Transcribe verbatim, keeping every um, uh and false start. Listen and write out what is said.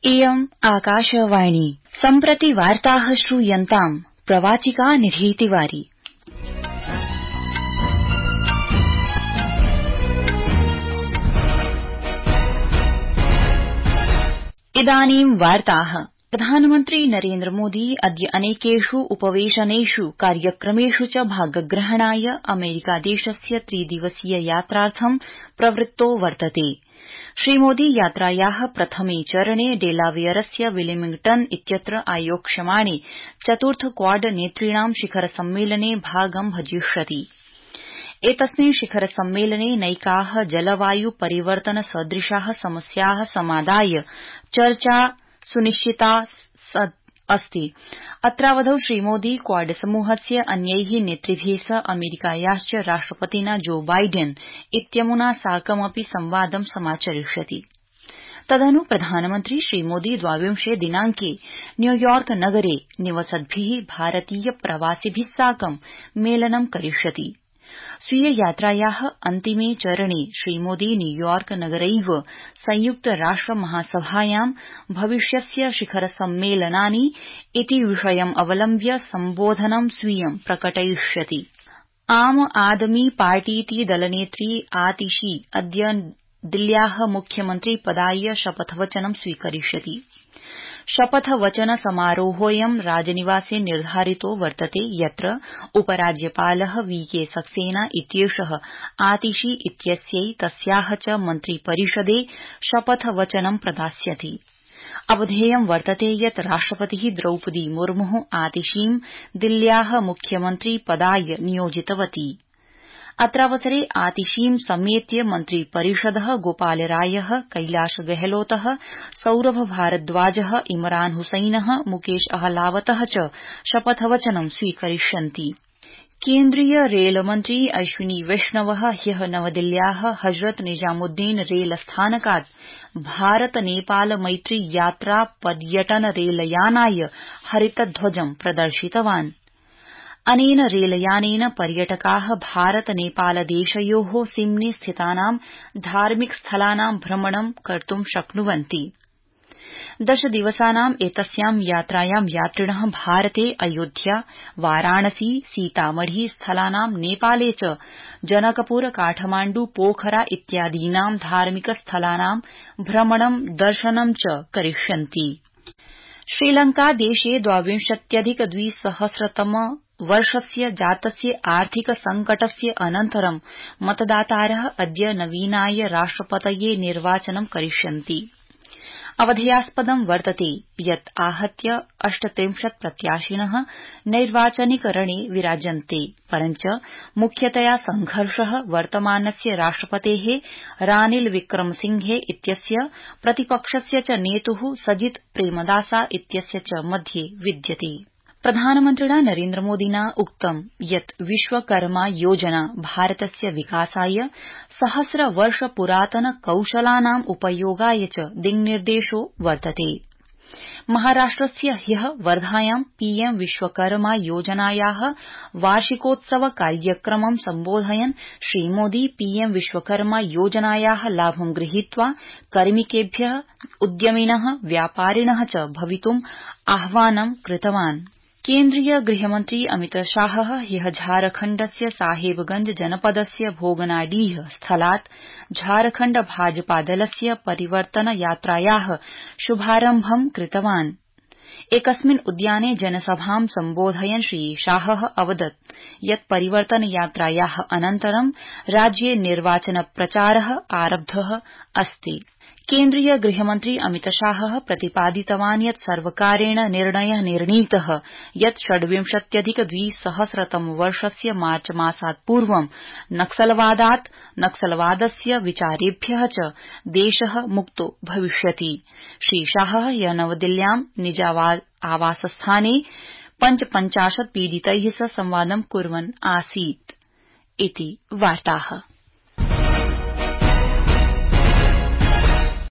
इयम् आकाशवाणी सम्प्रति वार्ताः श्रूयन्ताम् प्रवाचिका निधीतिवारी। इदानीं वार्ताः। प्रधानमन्त्री नरेन्द्र मोदी अद्य अनेकेष् उपवेशनेष् कार्यक्रमेष् च भागग्रहणाय अमेरिकादेशस्य त्रिदिवसीय यात्रार्थं प्रवृत्तो वर्तते। श्रीमोदी यात्राया प्रथमे चरणे डेलावेयरस्य विलिंग्टन इत्यत्र आयोक्ष्यमाणे चतुर्थ क्वाड नेतृणां शिखर सम्मेलने भागं भजिष्यति। एतस्मिन् शिखर सम्मेलने नैका जलवायु परिवर्तन सदृशा समस्या समादाय चर्चा सुनिश्चिता अस्ति। अत्रावधौ श्रीमोदी क्वाड समूहस्य अन्यै नेतृभि सह अमेरिकायाश्च राष्ट्रपतिना जो बाइडेन इत्यमुना साकमपि संवादं समाचरिष्यति। तदनु प्रधानमन्त्री श्रीमोदी द्वाविंशे दिनांके न्यूयॉर्क नगरे निवसद्भि भारतीय प्रवासिभि साकं मेलनं करिष्यति। स्वीय यात्राया अन्तिमे चरणे श्रीमोदी न्यूयॉर्क नगरैव संयुक्त राष्ट्र महासभायां भविष्यस्य शिखर सम्मेलनानि इति विषयम् अवलम्ब्य सम्बोधनं स्वीयं प्रकटयिष्यति। आम आदमी पार्टीति दलनेत्री आतिशी अद्य दिल्ल्या मुख्यमन्त्री पदाय शपथवचनं स्वीकरिष्यति। शपथवचन समारोहोऽयं राजनिवासे निर्धारितो वर्तते, यत्र उपराज्यपाल वी के सक्सेना इत्येषः आतिशी इत्यस्यै तस्याः च मन्त्रिपरिषदे शपथवचनं प्रदास्यति। अवधेयं वर्तते यत् राष्ट्रपतिः द्रौपदी मुर्मुः आतिशीं दिल्ल्याः मुख्यमन्त्री पदाय नियोजितवती। अत्रावसरे आतिशीं समेत्य मन्त्रिपरिषदः गोपालरायः, कैलाश गहलोतः, सौरभ भारद्वाजः, इमरान हुसैनः, मुकेश अहलावतः च शपथवचनं स्वीकरिष्यन्ति। केन्द्रीय रेलमन्त्री अश्विनी वैष्णवः ह्यः नवदिल्ल्याः हजरत निजामुद्दीन रेल स्थानकात् भारत नेपाल मैत्री यात्रा पर्यटन रेलयानाय हरितध्वजं प्रदर्शितवान्। अनेन रेलयानेन पर्यटकाः भारत नेपाल देशयोः सीम्नि स्थितानां धार्मिक स्थलानां भ्रमणं कर्तुं शक्नुवन्ति। दश दिवसानां एतस्यां यात्रायां यात्रिणः भारते अयोध्या, वाराणसी, सीतामढ़ी स्थलानां, नेपाले च जनकपुर, काठमाण्डु, पोखरा इत्यादीनां धार्मिक स्थलानां भ्रमणं दर्शनं च करिष्यन्ति। श्रीलंका देशे द्वाविंशत्यधिक द्विसहस्रतम वर्षस्य जातस्य आर्थिक संकटस्य अनन्तरं मतदातारः अद्य नवीनाय राष्ट्रपतये निर्वाचनं करिष्यन्ति। अवधेयास्पदं वर्तते यत् आहत्य अष्टत्रिंशत् प्रत्याशिनः नैर्वाचनिक रणे विराजन्ते, परञ्च मुख्यतया संघर्षः वर्तमानस्य राष्ट्रपतेः रानिल विक्रमसिंघे इत्यस्य प्रतिपक्षस्य च नेतुः सजित प्रेमदासा इत्यस्य च मध्ये विद्यते। प्रधानमन्त्रिणा नरेन्द्रमोदिना उक्तं यत् विश्वकर्मा योजना भारतस्य विकासाय सहस्र वर्ष पुरातन कौशलानाम् उपयोगाय च दिङ्निर्देशो वर्तते। महाराष्ट्रस्य ह्यः वर्धायां पीएम विश्वकर्मा योजनायाः वार्षिकोत्सव कार्यक्रमं सम्बोधयन् श्रीमोदी पीएम विश्वकर्मा योजनायाः लाभं गृहीत्वा कार्मिकेभ्यः, उद्यमिनः, व्यापारिणः च भवितुम् आह्वानं कृतवान्। केन्द्रीय गृहमन्त्री अमितशाहः ह्यः झारखण्डस्य साहेबगंज जनपदस्य भोगनाडीह स्थलात् झारखण्ड भाजपादलस्य परिवर्तन यात्रायाः शुभारम्भं कृतवान्। एकस्मिन् उद्याने जनसभां सम्बोधयन् श्रीशाहः अवदत् यत् परिवर्तन यात्रायाः अनन्तरं राज्ये निर्वाचन प्रचारः आरब्धः अस्ति। केन्द्रीय गृहमन्त्री अमितशाहः प्रतिपादितवान् यत् सर्वकारेण निर्णयः निर्णीतः यत् षड्विंशत्यधिक द्विसहस्रतम वर्षस्य मार्च मासात् पूर्वं नक्सलवादात्, नक्सलवादस्य विचारेभ्यः च देशः मुक्तो भविष्यति। श्रीशाहः ह्यः नवदिल्ल्यां निज आवासस्थाने पञ्चपञ्चाशत् पीडितैः सह संवादं कुर्वन् आसीत्। इति वार्ताः।